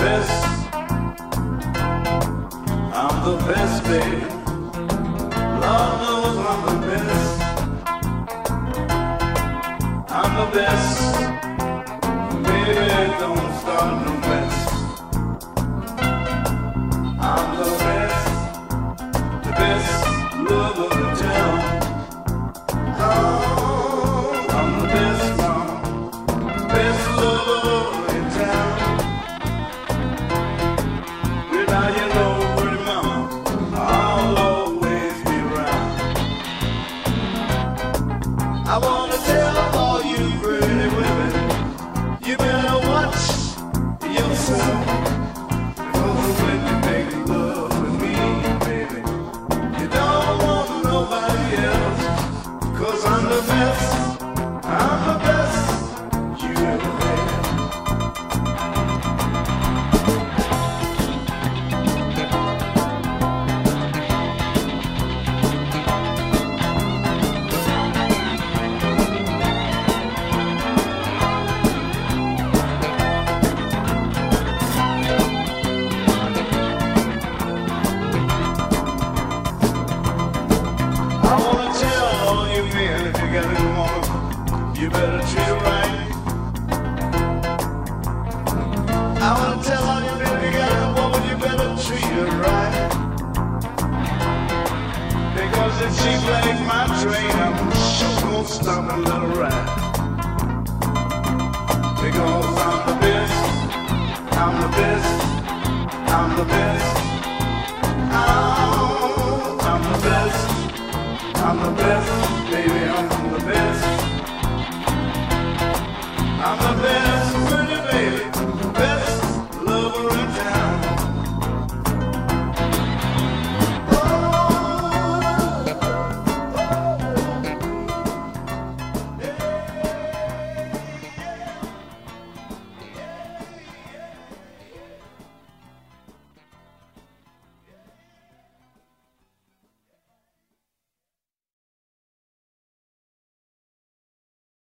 best. I'm the best, baby. Lord knows I'm the best. I'm the best. Baby, don't start no mess. I'm the best lover in town. Oh, I'm the best lover in town. Without you know, pretty mama, I'll always be around. I wanna tell all you pretty women, you better watch yourself. Because when you make love with me, baby, you don't want nobody else. 'Cause I'm the best you ever had. I wanna tell all you men, if you got a woman, you better treat her right. I wanna tell all you men, if you got a woman, you better treat her right. Because if she plays my train, I'm sure gonna stop and let her ride. Because I'm the best, I'm the best, I'm the best. Oh, I'm the best. I'm the best, baby, I'm the best. I'm the best.